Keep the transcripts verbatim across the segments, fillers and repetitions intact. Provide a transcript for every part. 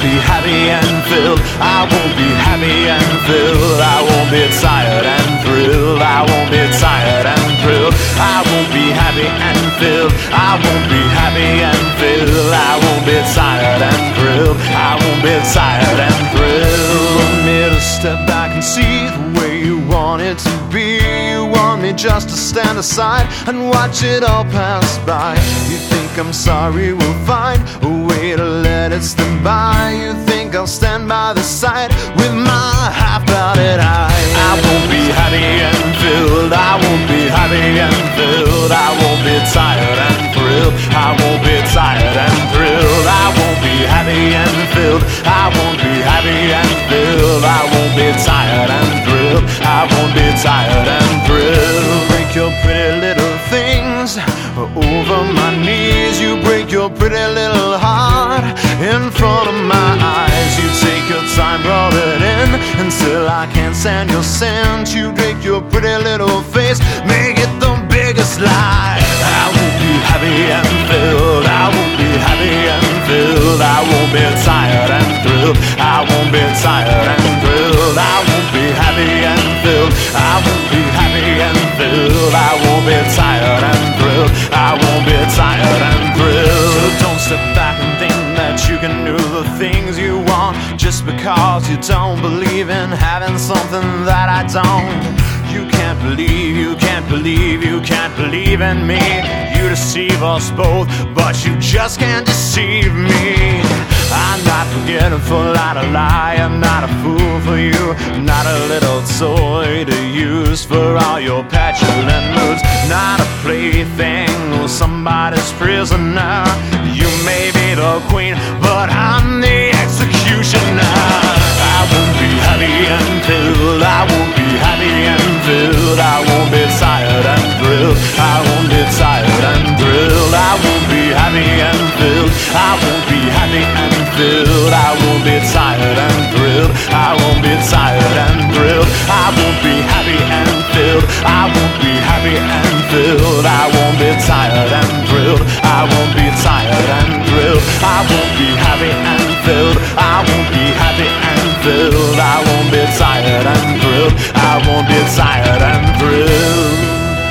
be happy and filled. I won't be happy and filled. I won't be tired and thrilled. I won't be tired and thrilled. I won't be happy and filled. I won't be happy and filled. I won't be tired and thrilled. I won't be tired and thrilled. Want me to step back and see the way you want it to be. You want me just to stand aside and watch it all pass by. You think I'm sorry, we'll find a way to let it slip by. You think I'll stand by the side with my half-hearted eye. I won't be happy and filled. I won't be happy and filled. I won't be tired and thrilled. I won't be tired and thrilled. I won't be happy and filled. I won't be happy and filled. I won't be tired and thrilled. I won't be tired and thrilled. Break your pretty little things over my knees. You break your pretty little heart in front of my eyes. You take your time, roll it in until I can't stand your scent. You take your pretty little face, make it the biggest lie. I won't be happy and filled. I won't be happy and filled. I won't be tired and thrilled. I won't be tired and thrilled. I won't be happy and filled. I won't be happy and filled. I won't be tired and thrilled. I won't be tired and thrilled. So don't step back and think that you can do the things you want just because you don't believe in having something that I don't. You can't believe, you can't believe, you can't believe in me. You deceive us both, but you just can't deceive me. I'm not forgetful, not a lie, I'm not a fool for you. Not a little toy to use for all your petulant moods. Not a plaything or somebody's prisoner. You may be the queen, but I'm the executioner. I won't be happy and filled. I won't be happy and filled. I won't be tired and thrilled. I won't be tired and thrilled. I won't be happy and filled. I won't be happy and filled. I won't be tired and thrilled. I won't be tired and thrilled. I won't be happy and filled. I won't be happy and filled. I won't be tired and thrilled. I won't be tired and thrilled. I won't be happy and filled. I won't be happy and filled. I won't be tired and thrilled. I won't be tired and thrilled.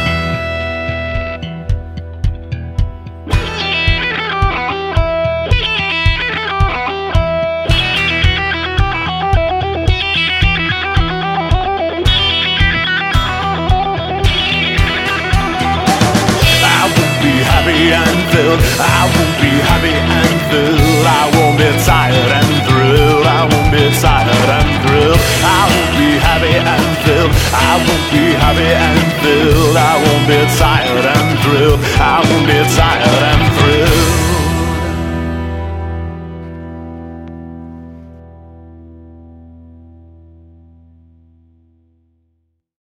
And filled. I won't be happy and filled. I won't be tired and thrilled. I won't be tired and thrilled. I won't be happy and filled. I won't be happy and filled. I won't be tired and thrilled. I won't be tired and